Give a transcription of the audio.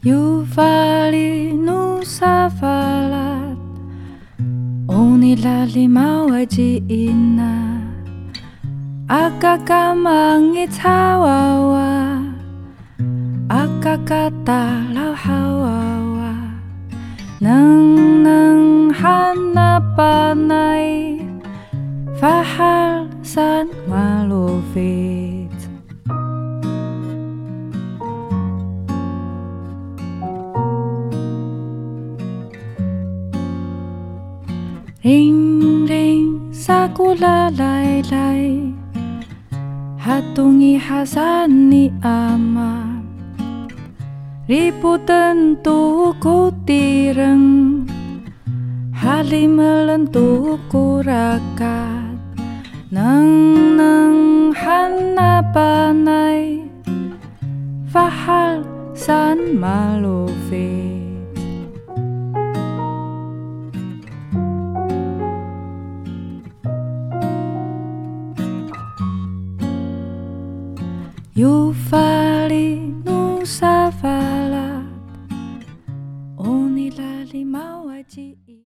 Yuvali nusafalat Unilalimau ajiina Akakamangitawawa Akakatalaw hawawa Nang hanapanay Fahal san malufit Ring ring sakulaylay Hatungi hasan ni ama Riputan tuku tireng Halimelan tuku rakat Nang hanapanay Fahal san malufit Yuvali nusafalat Unilalimau ajiina